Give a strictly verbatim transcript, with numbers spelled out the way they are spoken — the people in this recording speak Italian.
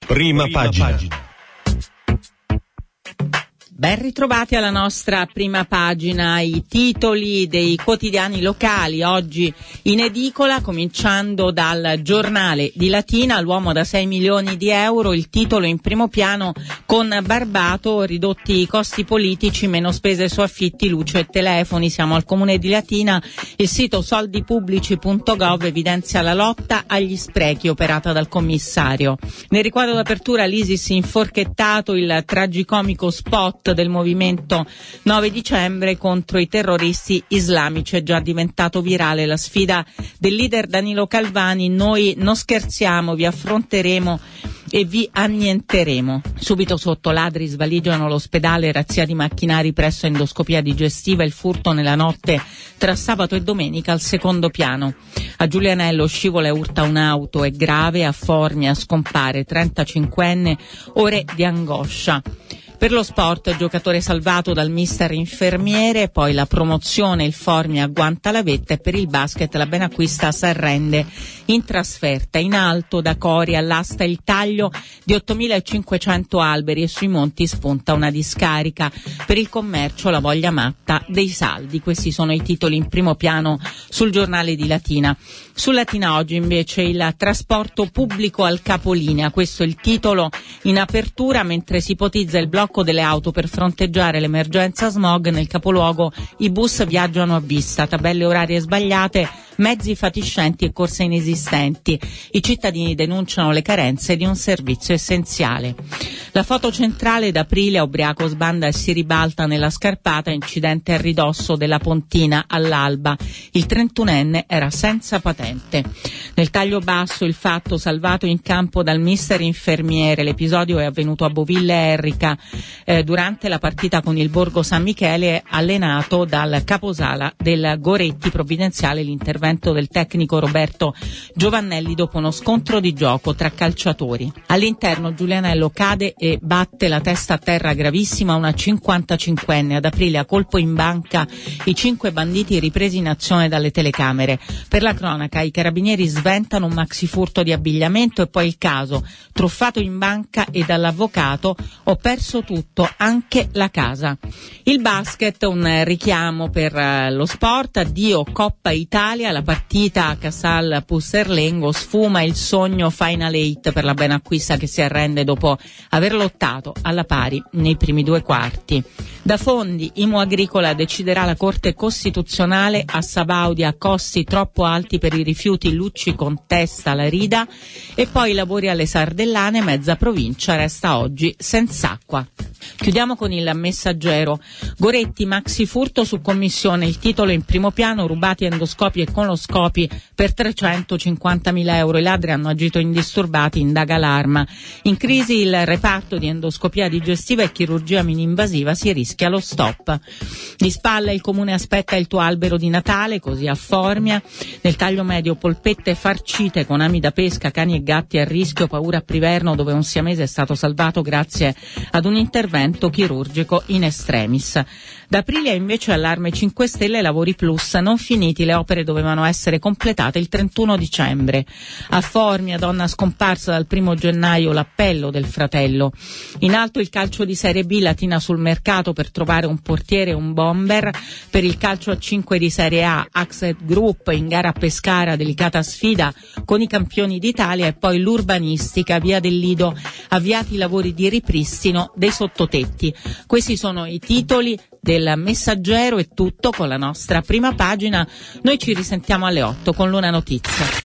Prima, Prima pagina. pagina. Ben ritrovati alla nostra prima pagina, i titoli dei quotidiani locali oggi in edicola, cominciando dal Giornale di Latina, l'uomo da sei milioni di euro, il titolo in primo piano con Barbato, ridotti i costi politici, meno spese su affitti, luce e telefoni, siamo al comune di Latina, il sito soldipubblici punto gov evidenzia la lotta agli sprechi operata dal commissario. Nel riquadro d'apertura l'ISIS inforchettato, il tragicomico spot del movimento nove dicembre contro i terroristi islamici, è già diventato virale la sfida del leader Danilo Calvani, noi non scherziamo, vi affronteremo e vi annienteremo. Subito sotto, ladri svaligiano l'ospedale, razzia di macchinari presso endoscopia digestiva, il furto nella notte tra sabato e domenica al secondo piano. A Giulianello scivola e urta un'auto, è grave, a Formia scompare trentacinquenne, ore di angoscia. Per lo sport, giocatore salvato dal mister infermiere, poi la promozione, il Formia agguanta la vetta, e per il basket la Benacquista si arrende in trasferta. In alto da Cori all'asta il taglio di ottomilacinquecento alberi e sui monti spunta una discarica. Per il commercio la voglia matta dei saldi. Questi sono i titoli in primo piano sul Giornale di Latina. Su Latina Oggi invece il trasporto pubblico al capolinea, questo è il titolo in apertura, mentre si ipotizza il blocco delle auto per fronteggiare l'emergenza smog nel capoluogo, i bus viaggiano a vista, tabelle orarie sbagliate, mezzi fatiscenti e corse inesistenti. I cittadini denunciano le carenze di un servizio essenziale. La foto centrale d'Aprile, ubriaco sbanda e si ribalta nella scarpata, incidente a ridosso della Pontina all'alba. Il trentunenne era senza patente. Nel taglio basso il fatto salvato in campo dal mister infermiere, l'episodio è avvenuto a Boville Errica eh, durante la partita con il Borgo San Michele, allenato dal caposala del Goretti Provvidenziale, l'intervento del tecnico Roberto Giovannelli dopo uno scontro di gioco tra calciatori. All'interno Giulianello cade e batte la testa a terra gravissima una cinquantacinquenne. Ad Aprile a colpo in banca i cinque banditi ripresi in azione dalle telecamere. Per la cronaca i carabinieri sventano un maxifurto di abbigliamento e poi il caso, truffato in banca e dall'avvocato, ho perso tutto, anche la casa. Il basket, un richiamo per uh, lo sport, addio Coppa Italia, la partita Casal Pusserlengo, sfuma il sogno Final Eight per la Benacquista che si arrende dopo aver lottato alla pari nei primi due quarti. Da Fondi, Imo Agricola deciderà la Corte Costituzionale, a Sabaudi a costi troppo alti per i rifiuti, Lucci contesta la rida, e poi i lavori alle Sardellane, mezza provincia resta oggi senza acqua. Chiudiamo con il Messaggero. Goretti, maxi furto su commissione, il titolo in primo piano, rubati endoscopi e conoscopi per trecentocinquantamila euro, i ladri hanno agito indisturbati, indaga l'Arma. In crisi il reparto di endoscopia digestiva e chirurgia mini-invasiva, si rischia lo stop. Di spalla il comune aspetta il tuo albero di Natale, così a Formia. Nel taglio medio polpette farcite con ami da pesca, cani e gatti a rischio, paura a Priverno dove un siamese è stato salvato grazie ad un intervento chirurgico in extremis. Da Aprile invece allarme cinque Stelle, lavori plus non finiti, le opere dovevano essere completate il trentuno dicembre. A Formia, donna scomparsa dal primo gennaio, l'appello del fratello. In alto il calcio di Serie B, Latina sul mercato per trovare un portiere e un bomber. Per il calcio a cinque di Serie A, Axet Group in gara a Pescara, delicata sfida con i campioni d'Italia, e poi l'urbanistica, via del Lido, avviati i lavori di ripristino dei sottotetti. Questi sono i titoli del Messaggero, è tutto con la nostra prima pagina. Noi ci risentiamo alle otto con l'Una Notizia.